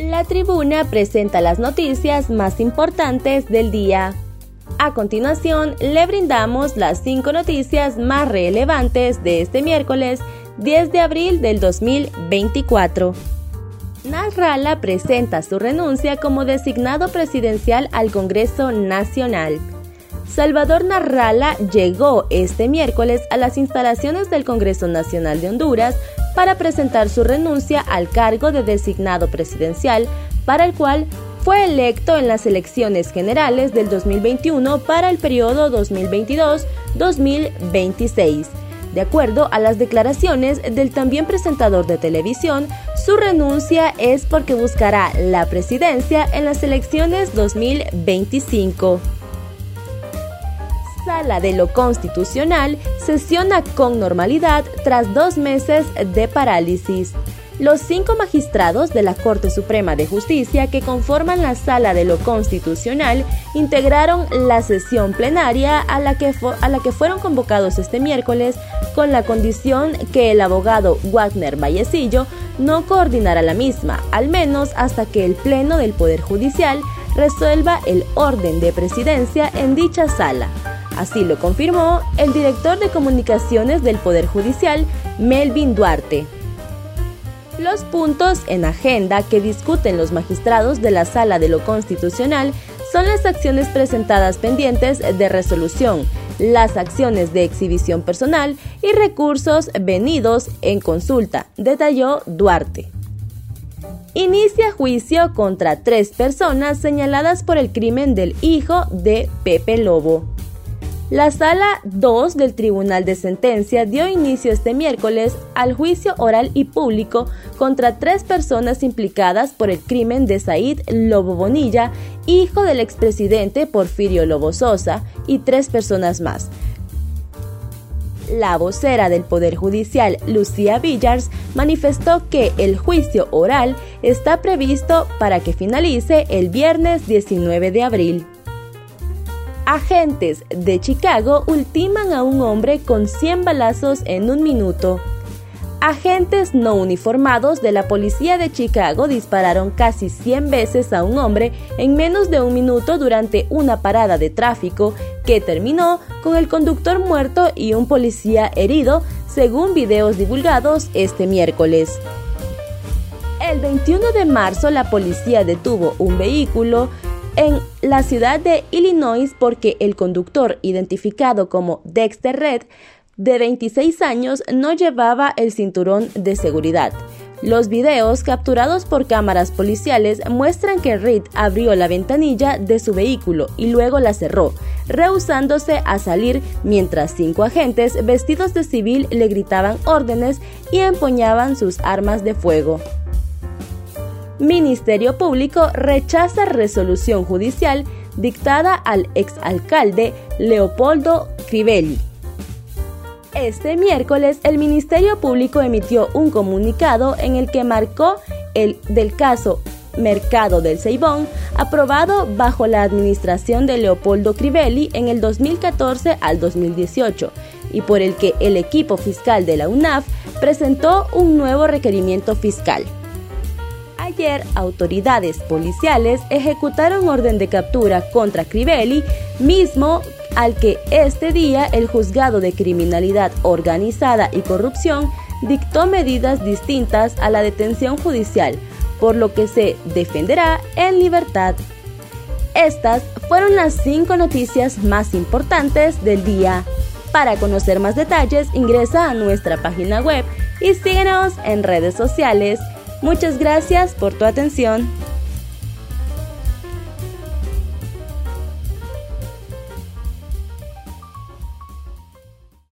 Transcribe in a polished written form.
La Tribuna presenta las noticias más importantes del día. A continuación, le brindamos las 5 noticias más relevantes de este miércoles 10 de abril del 2024. Nasrallah presenta su renuncia como designado presidencial al Congreso Nacional. Salvador Nasrallah llegó este miércoles a las instalaciones del Congreso Nacional de Honduras para presentar su renuncia al cargo de designado presidencial, para el cual fue electo en las elecciones generales del 2021 para el periodo 2022-2026. De acuerdo a las declaraciones del también presentador de televisión, su renuncia es porque buscará la presidencia en las elecciones 2025. Sala de lo Constitucional sesiona con normalidad tras 2 meses de parálisis. Los 5 magistrados de la Corte Suprema de Justicia que conforman la Sala de lo Constitucional integraron la sesión plenaria a la que fueron convocados este miércoles con la condición que el abogado Wagner Vallecillo no coordinara la misma, al menos hasta que el Pleno del Poder Judicial resuelva el orden de presidencia en dicha sala. Así lo confirmó el director de comunicaciones del Poder Judicial, Melvin Duarte. Los puntos en agenda que discuten los magistrados de la Sala de lo Constitucional son las acciones presentadas pendientes de resolución, las acciones de exhibición personal y recursos venidos en consulta, detalló Duarte. Inicia juicio contra 3 personas señaladas por el crimen del hijo de Pepe Lobo. La Sala 2 del Tribunal de Sentencia dio inicio este miércoles al juicio oral y público contra 3 personas implicadas por el crimen de Said Lobo Bonilla, hijo del expresidente Porfirio Lobo Sosa, y 3 personas más. La vocera del Poder Judicial, Lucía Villars, manifestó que el juicio oral está previsto para que finalice el viernes 19 de abril. Agentes de Chicago ultiman a un hombre con 100 balazos en 1 minuto. Agentes no uniformados de la policía de Chicago dispararon casi 100 veces a un hombre en menos de 1 minuto durante una parada de tráfico que terminó con el conductor muerto y un policía herido, según videos divulgados este miércoles. El 21 de marzo la policía detuvo un vehículo en la ciudad de Illinois porque el conductor, identificado como Dexter Red, de 26 años, no llevaba el cinturón de seguridad. Los videos capturados por cámaras policiales muestran que Reed abrió la ventanilla de su vehículo y luego la cerró, rehusándose a salir mientras 5 agentes vestidos de civil le gritaban órdenes y empuñaban sus armas de fuego. Ministerio Público rechaza resolución judicial dictada al exalcalde Leopoldo Crivelli. Este miércoles, el Ministerio Público emitió un comunicado en el que marcó el del caso Mercado del Ceibón, aprobado bajo la administración de Leopoldo Crivelli en el 2014 al 2018, y por el que el equipo fiscal de la UNAF presentó un nuevo requerimiento fiscal. Ayer, autoridades policiales ejecutaron orden de captura contra Crivelli, mismo al que este día el Juzgado de Criminalidad Organizada y Corrupción dictó medidas distintas a la detención judicial, por lo que se defenderá en libertad. Estas fueron las 5 noticias más importantes del día. Para conocer más detalles, ingresa a nuestra página web y síguenos en redes sociales. Muchas gracias por tu atención.